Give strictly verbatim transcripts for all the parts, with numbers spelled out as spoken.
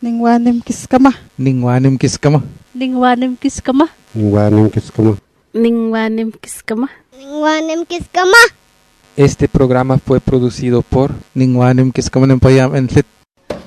Ningwanim kiskama. Ningwanim kiskama. Ningwanim kiskama. Ningwanim kiskama. Ningwanim kiskama. Ningwanim kiskama. Este programa fue producido por Ningwanim Kiskama Nempayam en Lit.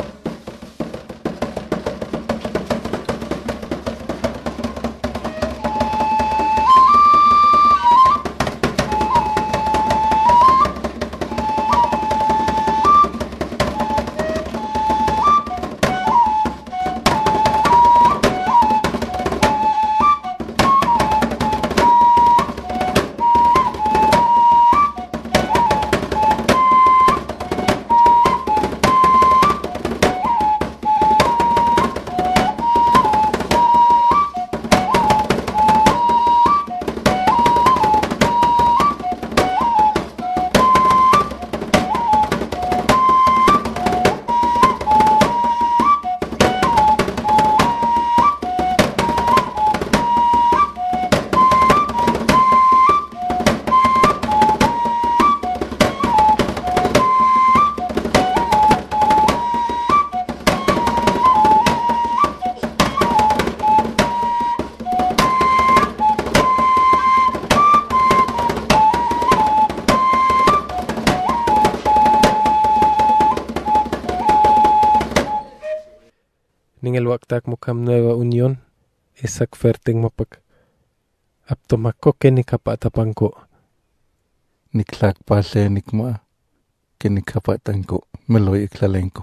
Waktak mukam Nueva Unión, esak ferting mapak. Aptomako ke nikapatapangko. Niklak pase nikma ke nikapatanko meloy iklalenko.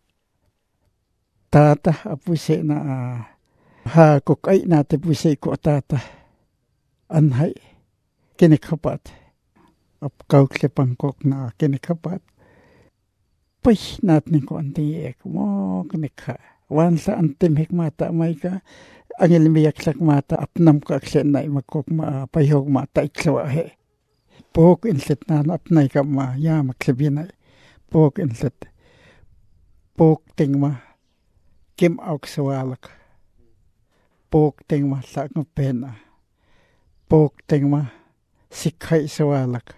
Tata apuse na ha kokay nate puse ko tata. Anhay kinikapat. Apkaukle pangkok na kinikapat. Pay natin ko antiyek mo kinika. Wansa antim hikmata maika angel miyak mata apnam ka aksen na imakok ma payhog mata iklawa he pok inset na apnay ka ma ya maklebina pok inset pok ting ma kim auk sawalak pok ting ma sak pena pok ting ma sikhai sawalak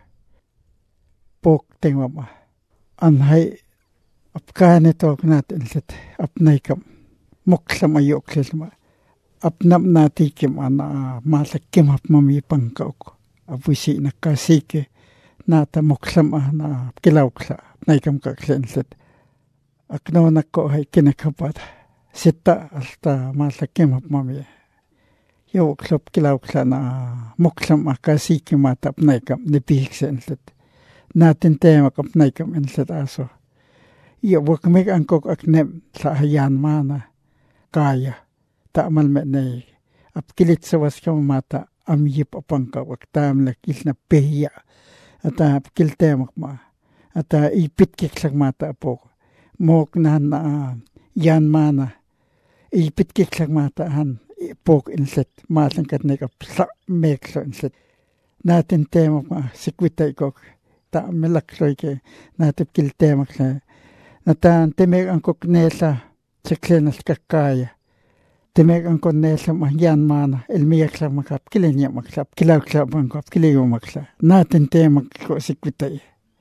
pok ting ma anhai apkane tok natin set apnay kam moklam ayok selma apnam nati kim ana malakim ap mami pangkaok apusi nakasike nata moklam ana kilawkla apnay kam kaksen set akno nako hay kinakapat sita hasta malakim ap mami yo klop kilawkla na moklam akasike mata apnay kam nipiksen set natin tema apnay kam en set aso iya wakmek angkok aknem sa hayan mana kaya ta mal me nei apkilit sa was ka mata amyip apangka waktam la kisna peya ata apkiltemak ma ata ipit kiksak mata apok mok na na yan mana ipit kiksak mata han pok inset masan katnek apsa mekso inset natin temak ma sikwitay kok ta melaksoy ke natin kiltemak sa natan temek angkok nesa seklenas kakaya temek angkok nesa mahyan mana elmiyak sa makap kilenya maksap kilawk sa bangkap kilayo maksa natin temek ko sikwitay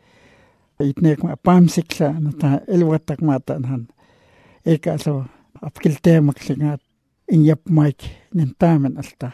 itnek ma pamsik sa nata elwatak matanhan eka so apkil temek singat inyap maik nintamen alta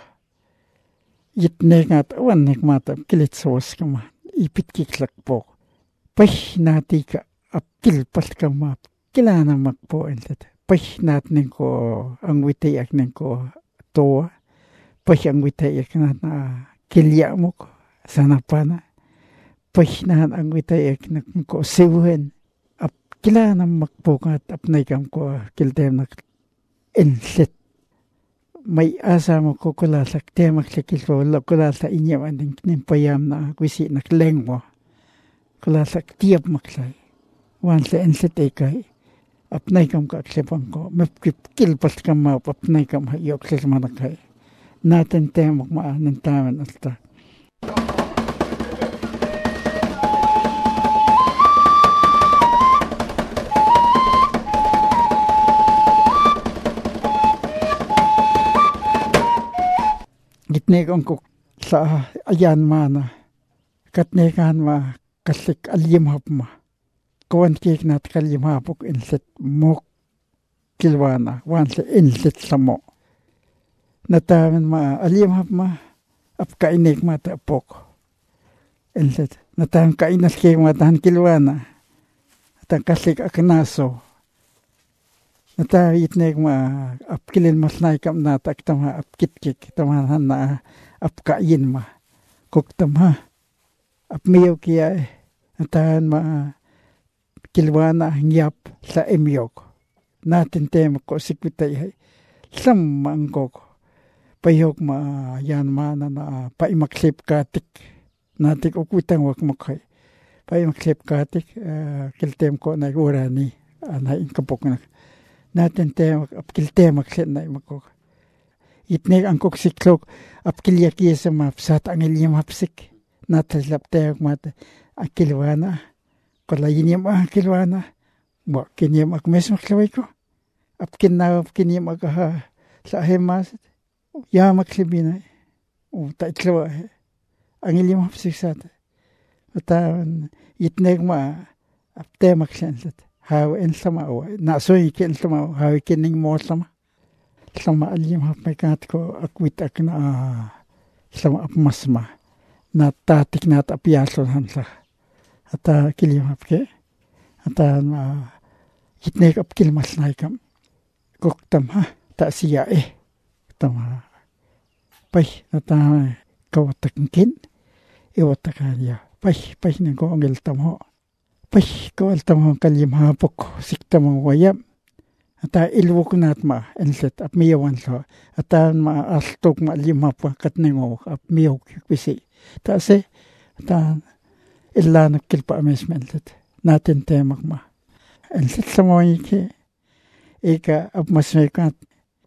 itnek at awanek mata kilit sos kama ipit kiklak po pay natika apkil palkamap kilana makpo entet pay natin ko ang witayak nen ko to pay ang witayak na na kilya mo ko sana pa na pay na ang witayak na ko siwen ap kilana makpo kat apnay kam ko kiltem na enset may asa mo ko kulasak temak sakil ko lo kulasa inyam anding nimpayam na kuisi nakleng mo kulasak tiap maklay wan sa enset ekay apnay kam ka aksepang ko mapkip kilpas kam ma apnay kam hayok sa manakay natin temak maanan taman alta gitnek ko sa ayan mana katnekan ma kasik alyim hap ma kawan kik nat kalyim hapok inset mok kilwana wanle inlet samo natamen ma aliam hap ma ap kainek ma ta pok inlet natan kainas ke ma tan kilwana tan kasik aknaso nata itnek ma ap kilin masnai kam na tak tama ap kitkik tama na ap kain ma kok tama ap miyo kia natan ma kilwana ngyap sa emyok natin tema ko sikwitay hay sam mangkok payok ma yan mana na paimaklip katik natik ukwitang wak makay paimaklip katik uh, kiltem ko na urani anay kapok na natin tema ap kiltem akset na imakok itnek angkok siklok ap kilyaki sa mapsat ang ilyam hapsik natalap tayo mata akilwana kala yinyam akilwana Ba kinyam ak mes maklaway ko. Ap kinna kinyam ak ha sa hemas. Ya maklibina. O ta itlawa. Ang ilim hapsiksat. Atan itnek ma ap te maksensat. Haw en sama o na so ikin sama haw kining mo sama. Sama alim hap may kat ko akwit ak na sama ap masma. Na tatik na tapiason hansa. Ata kilim hap ke. Ata ma itnek ap kilmas naikam kok tam ha ta siya eh tam ha pai ata kawatakkin iwatakanya pai pai nang ko angel tam ho pai ko al tam ho kalim ha pok siktam wayam ata ilwok nat ma enset ap miyawan so ata ma astok ma lima pa katnengo ap miyok pisi ta se ata illa nakil pa amesmentet natin temak ma enset samoy ke ika ap masmekat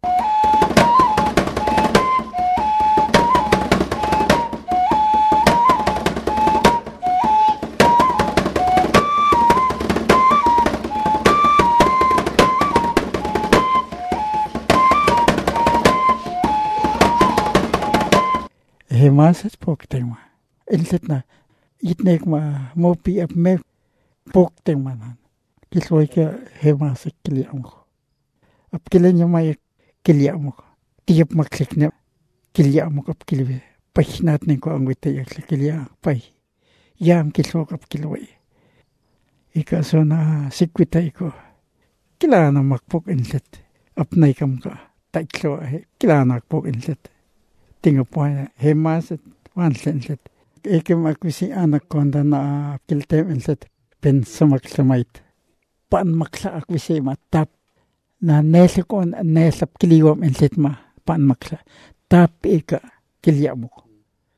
hemasat poktema enset na itnek ma mopi ap me poktema nan Kisloy ka hemasat kiliam ko. Ap kilan niya may kiliam ko. Tiyap maksik na kiliam ko ap kilwe. Pahinat nin ko ang witayak sa kiliam. Pay. Yam kislo ap kilwe. Ika so na sikwitay ko. Kailangan na makpok inlet. Ap naikam ka. Taiklo kailangan na makpok inlet. Tinga po na hemasat wansen inlet. Ikim ako si anak ko na kiltem inlet. Pensamak samait. Paan maksa ak wisi ma tap na nesa ko nesa kiliwam enset ma paan maksa tap ika kilya mo ko.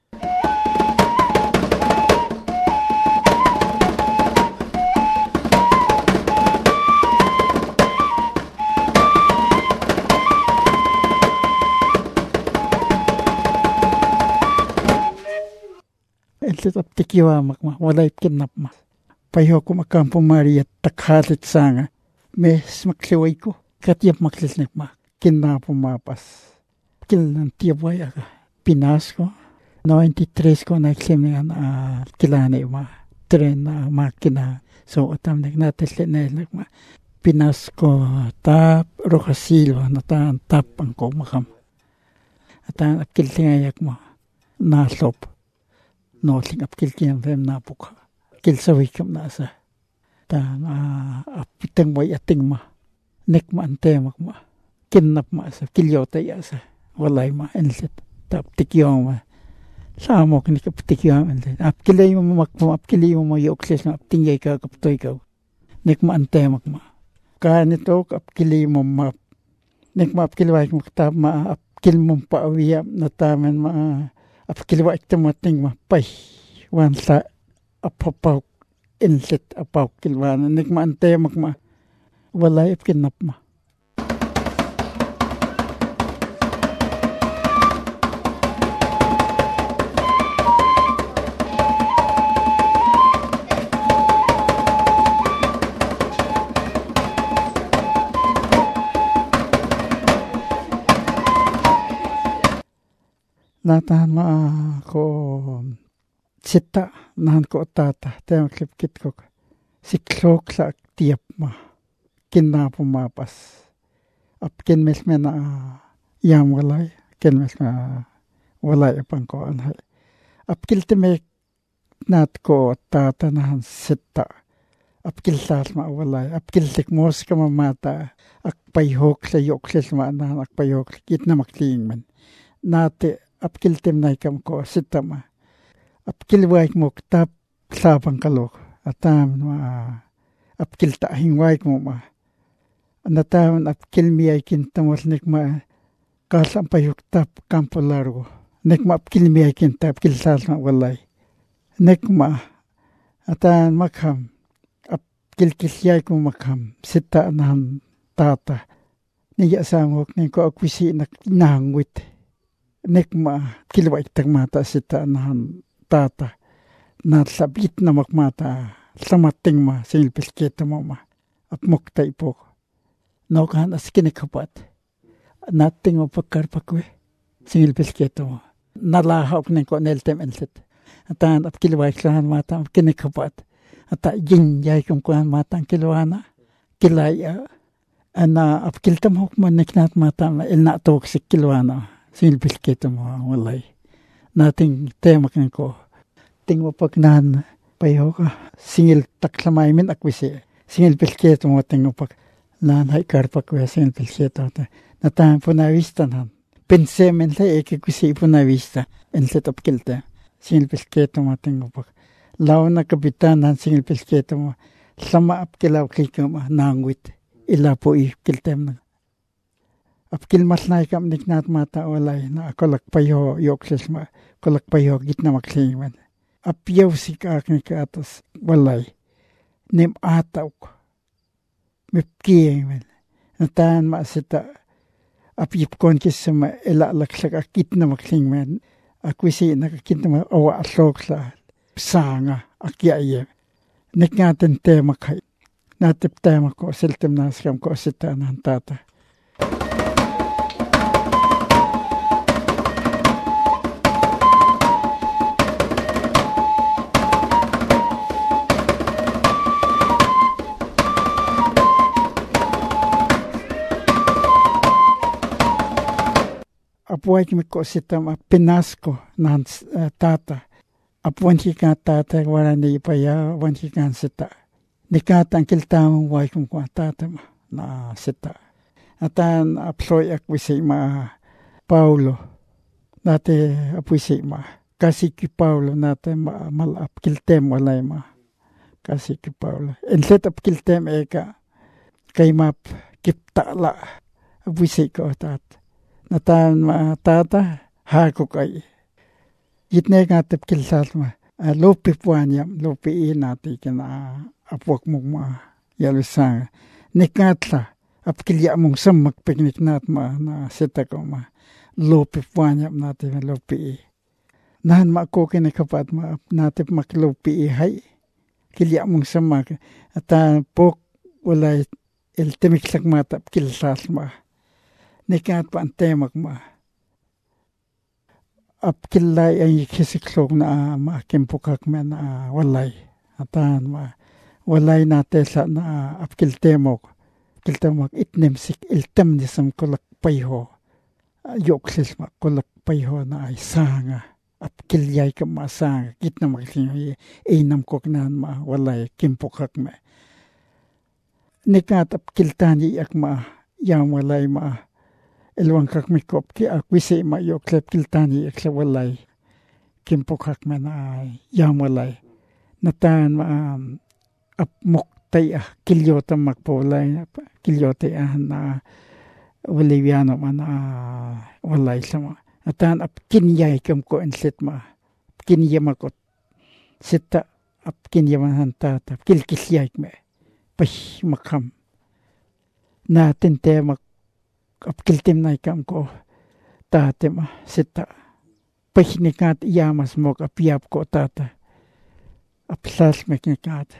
Enset ap tikiwamak ma walay kinap ma. Payo ko makampo Maria takhalit sanga. Mes makliway ko. Katiyap maklisnek ma. Kinapo mapas. Kilan tiyabay aga. Pinas ko. ninety-three ko na iklim nga uh, kilane ma. Tren na uh, makina. So atam nek nataslit na ilak ma. Pinas ko tap Rocasillo. Natan tap ang ko makam. Atan apkiltingayak mo. Nasop. Noling apkiltingan fem napuk. Kilsaway kam na sa ta uh, apitang way ating ma nek ma antemak ma kinap ma sa kilyota ya sa walay ma enset tap tikyo ma samok ni kap tikyo enset ap kilay mo makmo ap kilay mo yokles na tingay ka kaptoy ka nek ma antemak ma kanito ap kilay mo ma nek ma ap kilay mo tap ma ap kil mo pa awiya na tamen ma ap kilay tamating ma pay wan sa apapaw inlet apaw kilwana nek ma antemak ma walay ap kinap ma natahan ma ko sita nahan ko tata tema klip kit ko siklok sa tiap ma kinapo mapas apkin mesmena yam walay ken mesma walay pangko anhay apkiltime nat ko tata nahan sitta apkiltas ma walay apkiltik mos kama mata akpayhok sa yokles ma nahan akpayhok kitna makling man nate apkiltim na ikam ko sitta ma apkilwaik mo tap sabang kalok atam ma apkilta hingwaik mo ma anataman apkilmiyay kintamol nikma kasam payhok tap kampo largo nekma apkilmiyay kinta apkiltas ma walay nekma atan makham apkilkisyay ko makham sitta nahan tata niya samok niko akwisi nak nangwit nekma kilwaik tagmata sitta nahan tata natlabit na makmata samating ma sinilpisketa mo ma apmokta ipo nokan askinikhapat nating mo pagkarpakwe sinilpisketa mo nalahok niko neltem enset atan at kilwaik lahan mata kinikhapat ata jinjay kung kuhan mata kilwana kilaya ana apkiltam hukman niknat mata ilna toksik kilwana sinilpisketa mo walay nating temak niko ting mo pagnan payoka singil taklamay min akwisi singil pilketo mo ting mo pag nanay karpakwe singil pilketo natan punawista nan pense men la ekikwisi punawista enset apkilte singil pilketo mo ting mo pag law na kapitan nan singil pilketo mo sama apkilaw kikama nangwit ila po ikiltem na apkil maslay kam niknat mata walay na akolak payo yokses ma kolak payo gitna maksing man apyaw si kakni ka atas walay nim ataw ko mipkiyeng man natan maasita apyip kon kisama ilalaksak akit na maksing man akwisi nakakit na awa aslok sa sanga akyaye niknatin tema kay natip tema ko siltim naskam ko sita nan tata apuay kimi ko sitam pinasko nan uh, tata apuan hika tata wala ni ipaya wan hika sita nikatan kiltamang way kum ko tata ma na sita atan aploy akwisi ma Paulo nate apuisi ma kasi ki Paulo nate ma malap kiltem walay ma kasi ki Paulo enset ap kiltem eka kay map kiptala apuisi ko tata natan ma tata hako kay itne nga tip kilsal ma lopi puan yam lopi inati kina apwak mong ma yalusang nikatla apkilya mong samak piknik nat ma na sita ko ma lopi puan yam nati lopi nahan ma ko kinikapat ma natip maklopi hay kilya mong samak ata pok walay iltimiklak mata kilsal ma nikat pa ang temak ma. Apkilay ay kisiklog na makimpukak me na walay. Atan ma. Walay natin sa na apkiltemok. Apkiltemok itnemsik iltem nisam kulak payho. Yoksis ma kulak payho na ay sanga. Apkilyay ka ma sanga. Kitna makisinyo inam koknan ma walay kimpukak me. Nikat apkiltani yak ma. Yang walay ma. Ilwang kak mikop ki akwisi ma yoklep kiltani ekla walay kimpokak man ay yam walay natan ma um, ap moktay ah kilyota magpolay kilyota ah na waliwiano man ah walay sama natan ap kinyay kam ko enset ma kinyay makot sita ap kinyay man hantata kilkisyay me pah makam natin te mak apkiltim na ikam ko tate ma sita pahinikat iyamas mo apiyap ko tata apsas meknikat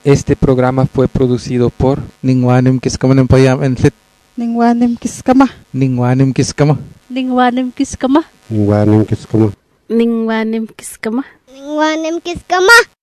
Este programa fue producido por Ningwanim Kiskaman Payam and Lit. Ningwanim Kiskama. Ningwanim Kiskama. Ningwanim kiskama. Ningwanim Kiskama. Ningwanim kiskama. Ningwanim Kiskama.